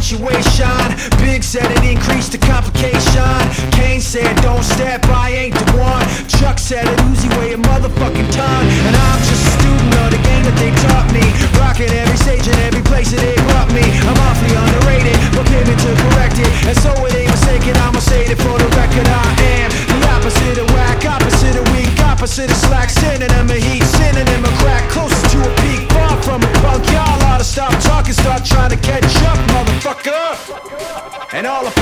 situation. Big said it increased the complication. Kane said don't step, I ain't the one. Chuck said it Uzi weigh a motherfucking ton. And I'm just a student of the game that they taught me. Rocking every stage and every place that they brought me. I'm awfully underrated, but pivot to correct it. And so it ain't mistaken, I'ma say it for the record. I am the opposite of whack, opposite of weak, opposite of slack. Synonym of heat, synonym of crack. Closer to a peak, far from a punk. Y'all ought to stop talking, start trying to catch up, motherfucker. And all the